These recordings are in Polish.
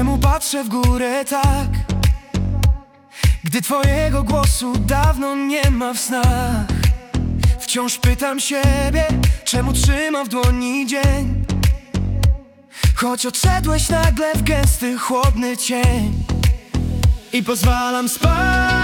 Czemu patrzę w górę tak, gdy twojego głosu dawno nie ma w snach? Wciąż pytam siebie, czemu trzymam w dłoni dzień, choć odszedłeś nagle w gęsty, chłodny cień. I pozwalam spaść,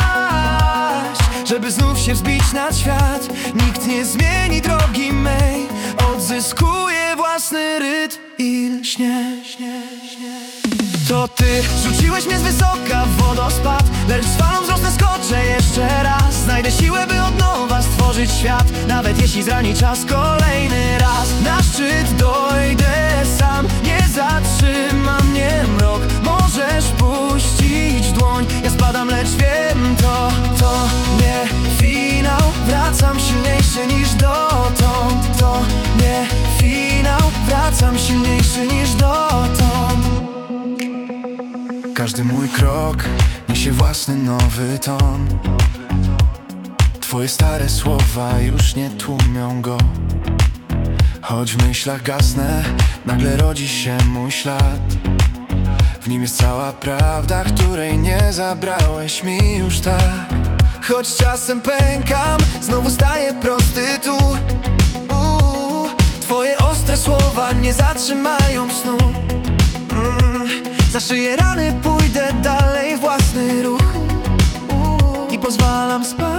żeby znów się wzbić nad świat. Nikt nie zmieni drogi mej, odzyskuję własny rytm i lśnie. To ty rzuciłeś mnie z wysoka w wodospad, lecz z falą wzrosnę, skoczę jeszcze raz. Znajdę siłę, by od nowa stworzyć świat, nawet jeśli zrani czas kolejny raz. Na szczyt dojdę sam, nie zatrzyma mnie mrok. Możesz puścić dłoń, ja spadam, lecz wiem, to nie finał. Wracam silniejszy niż dotąd. To nie finał, wracam silniejszy niż dotąd. Każdy mój krok niesie własny nowy ton. Twoje stare słowa już nie tłumią go. Choć w myślach gasnę, nagle rodzi się mój ślad. W nim jest cała prawda, której nie zabrałeś mi już tak. Choć czasem pękam, znowu staję prosty tu. Twoje ostre słowa nie zatrzymają snu. Zaszyję rany, pójdę dalej, własny ruch. I pozwalam spać,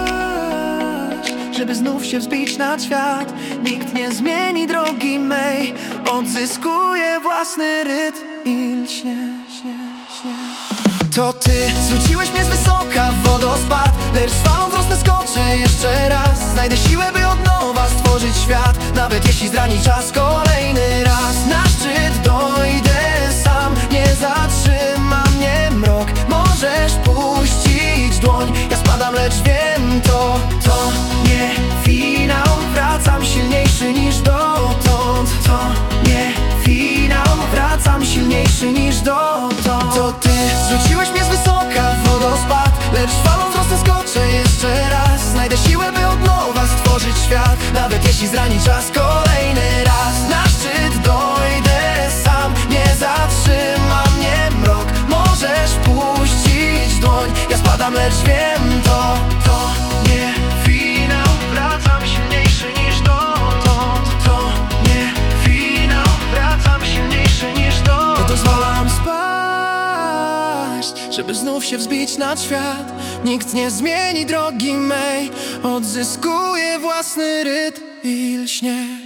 żeby znów się wzbić nad świat. Nikt nie zmieni drogi mej, odzyskuję własny rytm i lśnie. To ty zrzuciłeś mnie z wysoka w wodospad, lecz z falą wzrosnę, skoczę jeszcze raz. Znajdę siłę, by od nowa stworzyć świat, nawet jeśli zrani czas kolejny raz. Na szczyt dojdę sam, nie zatrzyma mnie mrok. Możesz puścić dłoń, ja spadam, lecz wiem, to nie finał. Wracam silniejszy niż dotąd. To nie finał, wracam silniejszy niż dotąd. To ty zrzuciłeś mnie z wysoka w wodospad, lecz falą wzrosnę, skoczę jeszcze raz. Znajdę siłę, by od nowa stworzyć świat, nawet jeśli zrani czas kolejny raz. Na szczyt dojdę sam, nie zatrzyma mnie mrok. Możesz puścić dłoń, ja spadam, lecz wiem, to nie finał. Wracam silniejszy niż dotąd. To nie finał, wracam silniejszy niż dotąd. Nie pozwalam spaść, żeby znów się wzbić nad świat. Nikt nie zmieni drogi mej, odzyskuję własny rytm i lśnie.